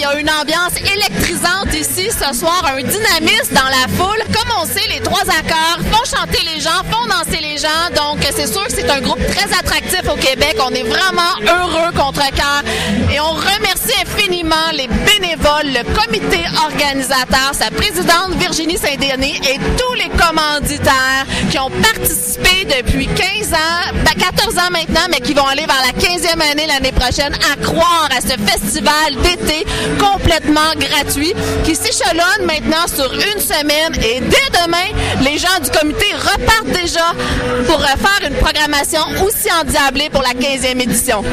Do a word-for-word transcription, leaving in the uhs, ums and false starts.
y a une ambiance électrisante ici ce soir, un dynamisme dans la foule. Comme on sait, les trois accords font chanter les gens, font danser les gens. Donc, c'est sûr que c'est un groupe très attractif au Québec. On est vraiment heureux contre-cœur. Et on remercie infiniment les bénévoles, le comité organisateur, sa présidente Virginie Saint-Denis et tous les commanditaires qui ont participé depuis quinze ans, ben quatorze ans maintenant, mais qui vont aller vers la quinzième année l'année prochaine, à croire à ce festival d'été complètement gratuit qui s'échelonne maintenant sur une semaine. Et dès demain, les gens du comité repartent déjà pour faire une programmation aussi endiablée pour la quinzième édition.